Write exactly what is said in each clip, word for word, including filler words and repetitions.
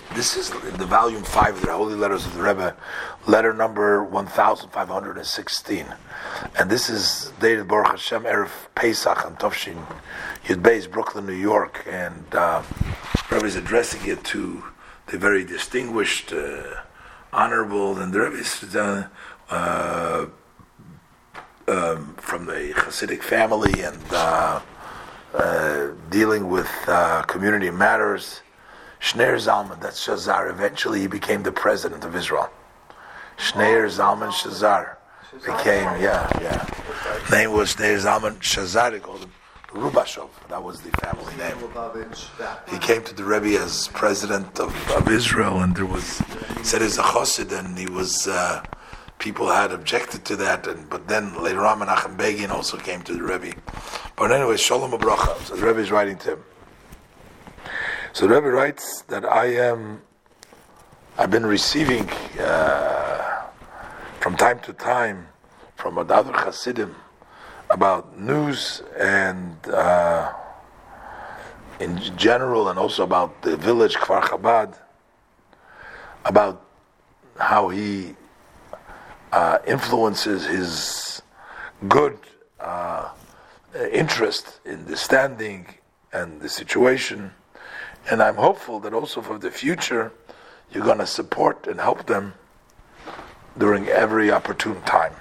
This is in the volume five of the Holy Letters of the Rebbe, letter number one thousand five hundred sixteen. And this is dated Baruch Hashem Erev Pesach and Tovshin Yud Beis, Brooklyn, New York. And uh, Rebbe is addressing it to the very distinguished, uh, honorable, and the Rebbe is uh, uh, um, from the Hasidic family and uh, uh, dealing with uh, community matters. Shneir Zalman, that's Shazar. Eventually he became the president of Israel. Shneir Zalman Shazar became, yeah, yeah. Name was Shneir Zalman Shazar. They called him Rubashov. That was the family name. He came to the Rebbe as president of, of Israel, and there was, he said he's a Chassid, and he was, uh, people had objected to that, and but then later on Menachem Begin also came to the Rebbe. But anyway, Shalom Abracha. So the Rebbe is writing to him. So the Rebbe writes that I am, I've been receiving uh, from time to time from other Hasidim about news and uh, in general, and also about the village Kfar Chabad, about how he uh, influences his good uh, interest in the standing and the situation. And I'm hopeful that also for the future, you're going to support and help them during every opportune time.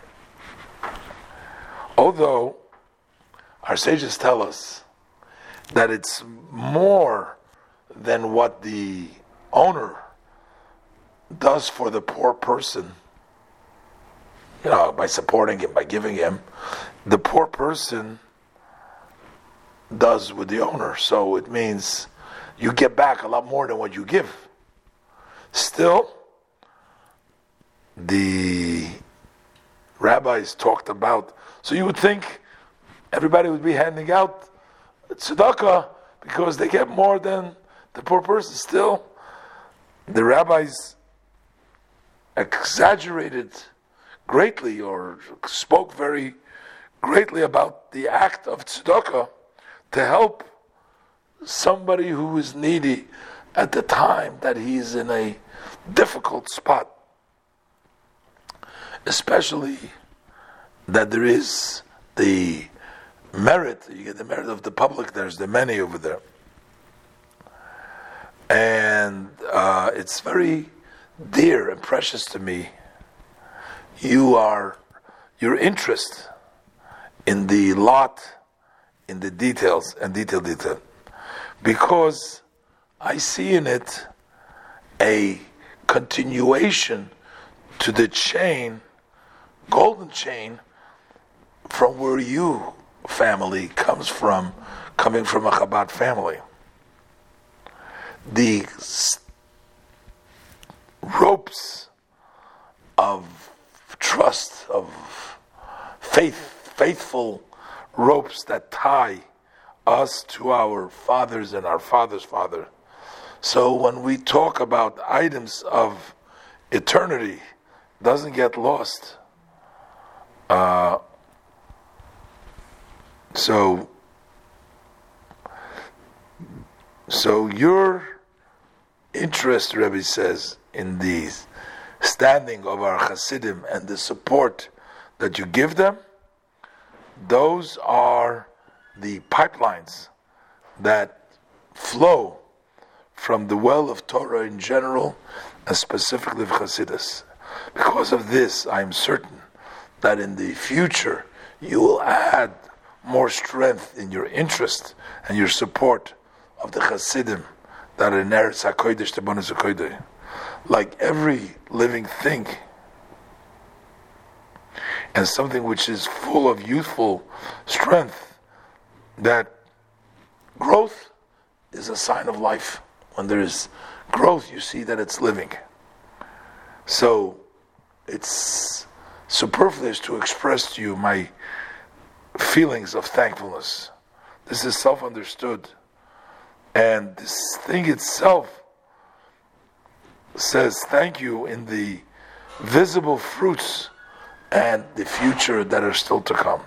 Although our sages tell us that it's more than what the owner does for the poor person, you know, by supporting him, by giving him, the poor person does with the owner. So it means you get back a lot more than what you give. Still, the rabbis talked about, so you would think everybody would be handing out tzedakah because they get more than the poor person. Still, the rabbis exaggerated greatly or spoke very greatly about the act of tzedakah to help somebody who is needy at the time that he's in a difficult spot. Especially that there is the merit, you get the merit of the public, there's the many over there. And uh, it's very dear and precious to me. You are, your interest in the lot, in the details, and detail, detail. Because I see in it a continuation to the chain, golden chain, from where you family comes from, coming from a Chabad family. The s- ropes of trust, of faith, faithful ropes that tie us to our fathers and our father's father. So when we talk about items of eternity, doesn't get lost. Uh, so, so your interest, Rebbe says, in the standing of our Hasidim and the support that you give them, those are the pipelines that flow from the well of Torah in general and specifically of Hasidus. Because of this, I am certain that in the future you will add more strength in your interest and your support of the Hasidim that are in Eretz HaKodesh, the Bonus HaKodesh. Like every living thing, and something which is full of youthful strength, that growth is a sign of life. When there is growth, you see that it's living. So it's superfluous to express to you my feelings of thankfulness. This is self-understood. And this thing itself says thank you in the visible fruits and the future that are still to come.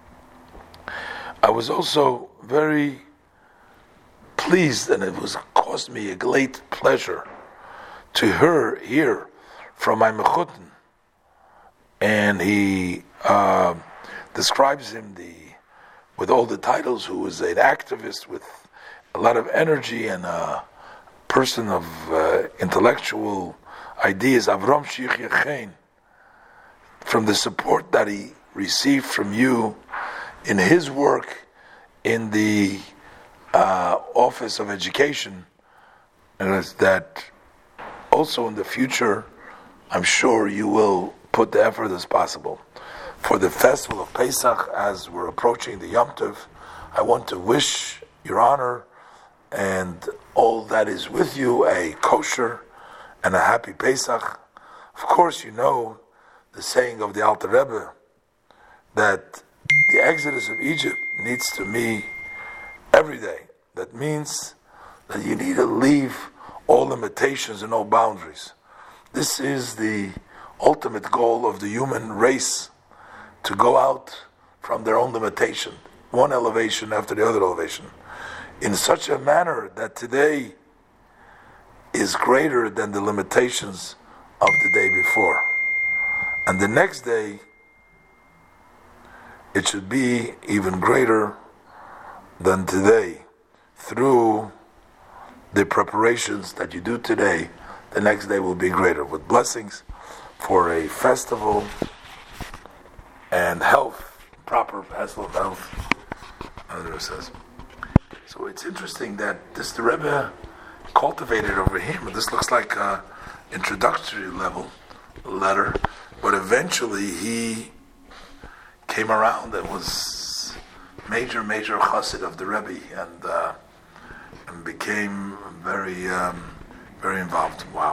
I was also very pleased, and it was caused me a great pleasure to her hear from my mechutin, and he uh, describes him the with all the titles, who is an activist with a lot of energy and a person of uh, intellectual ideas, Avram Shich Yachain, from the support that he received from you in his work in the uh, Office of Education, and that also in the future, I'm sure you will put the effort as possible. For the festival of Pesach, as we're approaching the Yom Tov, I want to wish Your Honor and all that is with you a kosher and a happy Pesach. Of course, you know the saying of the Alter Rebbe that the exodus of Egypt needs to be every day. That means that you need to leave all limitations and all boundaries. This is the ultimate goal of the human race, to go out from their own limitation, one elevation after the other elevation, in such a manner that today is greater than the limitations of the day before. And the next day, it should be even greater than today. Through the preparations that you do today, the next day will be greater, with blessings for a festival and health, proper festival of health, as it says. So it's interesting that this the Rebbe cultivated over him. This looks like an introductory level letter, but eventually he came around and was major, major chassid of the Rebbe, and uh, and became very, um, very involved. Wow.